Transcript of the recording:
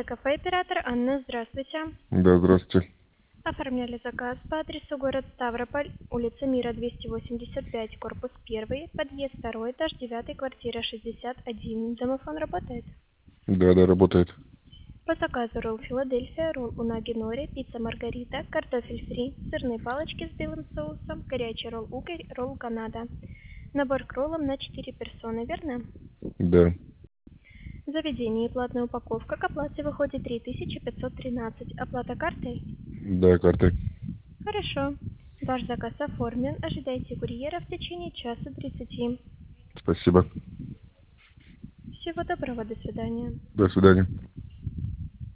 Кафе «Оператор». Анна, здравствуйте. Да, здравствуйте. Оформляли заказ по адресу город Ставрополь, улица Мира, 285, корпус 1, подъезд 2, этаж 9, квартира 61. Домофон работает? Да, работает. По заказу ролл Филадельфия, ролл унаги нори, пицца Маргарита, картофель фри, сырные палочки с белым соусом, горячий ролл угорь, ролл Канада. Набор к роллам на 4 персоны, верно? Да, Заведение и платная упаковка к оплате выходит 3513. Оплата картой? да, картой. Хорошо. Ваш заказ оформлен. Ожидайте курьера в течение часа 30. Спасибо. Всего доброго, до свидания. До свидания.